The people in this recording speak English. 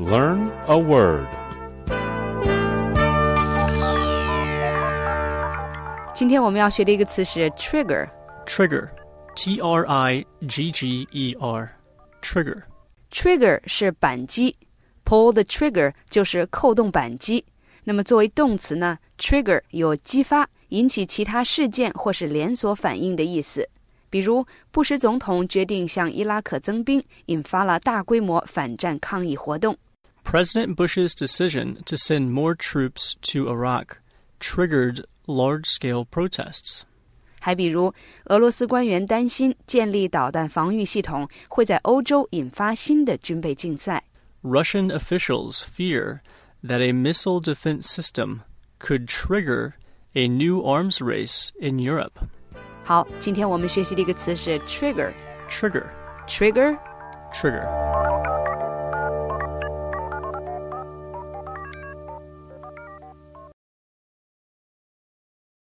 Learn a word. 今天我们要学的一个词是 trigger. Trigger, T-R-I-G-G-E-R, trigger. Trigger 是扳机 ，pull the trigger 就是扣动扳机。那么作为动词呢 ，trigger 有激发、引起其他事件或是连锁反应的意思。比如，布什总统决定向伊拉克增兵，引发了大规模反战抗议活动。 President Bush's decision to send more troops to Iraq triggered large-scale protests. 还比如，俄罗斯官员担心建立导弹防御系统会在欧洲引发新的军备竞赛。 Russian officials fear that a missile defense system could trigger a new arms race in Europe. 好，今天我们学习的一个词是 trigger. Trigger. Trigger. Trigger.